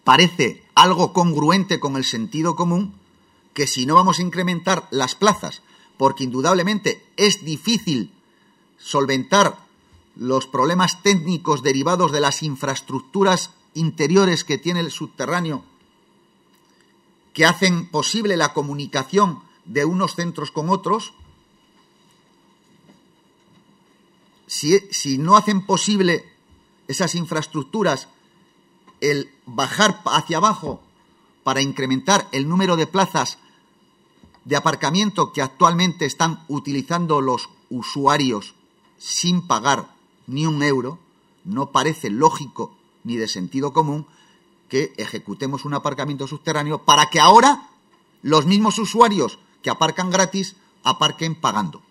parece algo congruente con el sentido común que si no vamos a incrementar las plazas, porque indudablemente es difícil solventar los problemas técnicos derivados de las infraestructuras interiores que tiene el subterráneo, que hacen posible la comunicación de unos centros con otros, si no hacen posible esas infraestructuras el bajar hacia abajo para incrementar el número de plazas de aparcamiento que actualmente están utilizando los usuarios sin pagar ni un euro, no parece lógico ni de sentido común que ejecutemos un aparcamiento subterráneo para que ahora los mismos usuarios que aparcan gratis aparquen pagando.